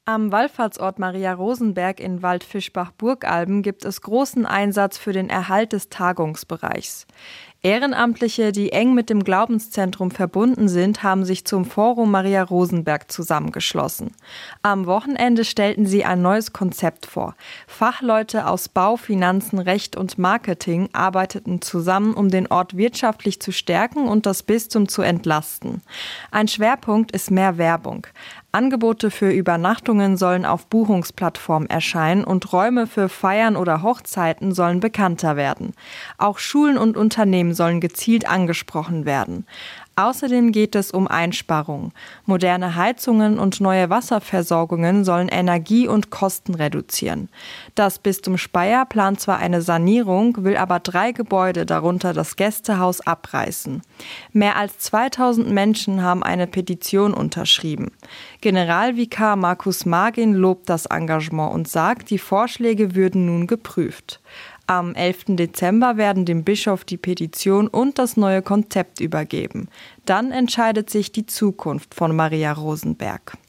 Am Wallfahrtsort Maria Rosenberg in Waldfischbach-Burgalben gibt es großen Einsatz für den Erhalt des Tagungsbereichs. Ehrenamtliche, die eng mit dem Glaubenszentrum verbunden sind, haben sich zum Forum Maria Rosenberg zusammengeschlossen. Am Wochenende stellten sie ein neues Konzept vor. Fachleute aus Bau, Finanzen, Recht und Marketing arbeiteten zusammen, um den Ort wirtschaftlich zu stärken und das Bistum zu entlasten. Ein Schwerpunkt ist mehr Werbung. Angebote für Übernachtungen sollen auf Buchungsplattformen erscheinen und Räume für Feiern oder Hochzeiten sollen bekannter werden. Auch Schulen und Unternehmen sollen gezielt angesprochen werden. Außerdem geht es um Einsparungen. Moderne Heizungen und neue Wasserversorgungen sollen Energie und Kosten reduzieren. Das Bistum Speyer plant zwar eine Sanierung, will aber 3 Gebäude, darunter das Gästehaus, abreißen. Mehr als 2000 Menschen haben eine Petition unterschrieben. Generalvikar Markus Margin lobt das Engagement und sagt, die Vorschläge würden nun geprüft. Am 11. Dezember werden dem Bischof die Petition und das neue Konzept übergeben. Dann entscheidet sich die Zukunft von Maria Rosenberg.